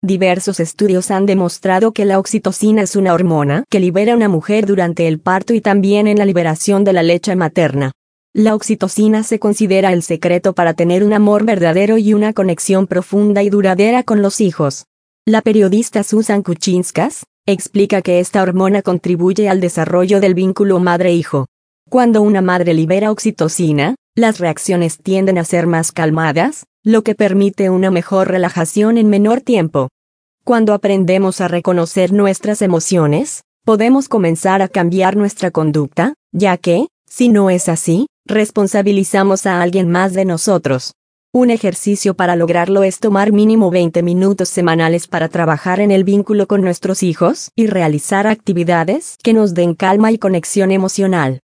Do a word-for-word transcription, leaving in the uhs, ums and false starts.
Diversos estudios han demostrado que la oxitocina es una hormona que libera una mujer durante el parto y también en la liberación de la leche materna. La oxitocina se considera el secreto para tener un amor verdadero y una conexión profunda y duradera con los hijos. La periodista Susan Kuchinskas explica que esta hormona contribuye al desarrollo del vínculo madre-hijo. Cuando una madre libera oxitocina, las reacciones tienden a ser más calmadas, lo que permite una mejor relajación en menor tiempo. Cuando aprendemos a reconocer nuestras emociones, podemos comenzar a cambiar nuestra conducta, ya que, si no es así, responsabilizamos a alguien más de nosotros. Un ejercicio para lograrlo es tomar mínimo veinte minutos semanales para trabajar en el vínculo con nuestros hijos y realizar actividades que nos den calma y conexión emocional.